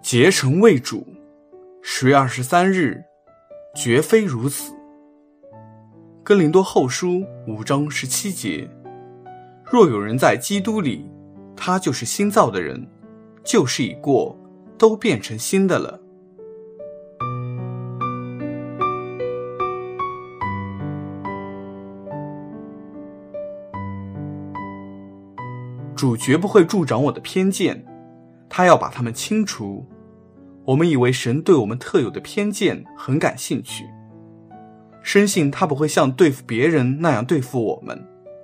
竭诚为主，10月23日，绝非如此。哥林多后书5章17节，若有人在基督里，他就是新造的人，旧事已过，都变成新的了。主绝不会助长我的偏见，他要把它们清除。我们以为神对我们特有的偏见很感兴趣，深信他不会像对付别人那样对付我们。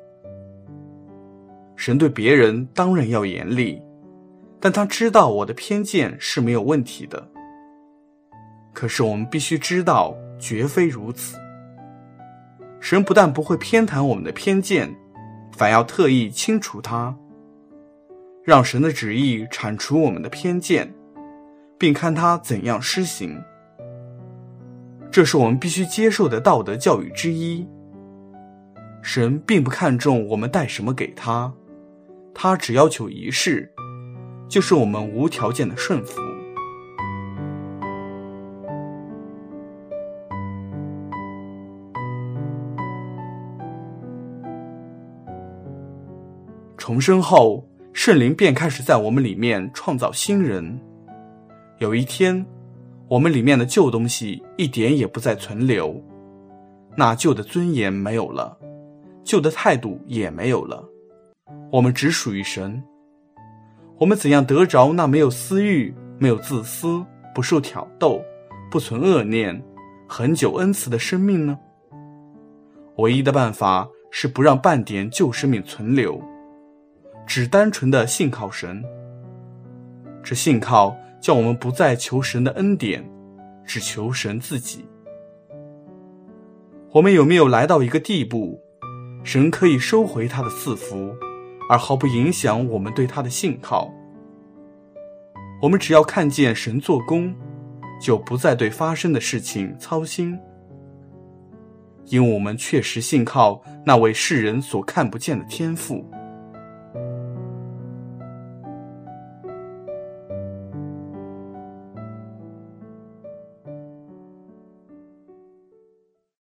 神对别人当然要严厉，但他知道我的偏见是没有问题的。可是我们必须知道，绝非如此。神不但不会偏袒我们的偏见，反要特意清除它，让神的旨意铲除我们的偏见，并看他怎样施行。这是我们必须接受的道德教育之一。神并不看重我们带什么给他，他只要求一事，就是我们无条件的顺服。重生后，圣灵便开始在我们里面创造新人。有一天，我们里面的旧东西一点也不再存留，那旧的尊严没有了，旧的态度也没有了，我们只属于神。我们怎样得着那没有私欲、没有自私、不受挑逗、不存恶念、恒久恩慈的生命呢？唯一的办法是不让半点旧生命存留，只单纯的信靠神。这信靠叫我们不再求神的恩典，只求神自己。我们有没有来到一个地步，神可以收回他的赐福，而毫不影响我们对他的信靠？我们只要看见神做工，就不再对发生的事情操心，因为我们确实信靠那位世人所看不见的天父。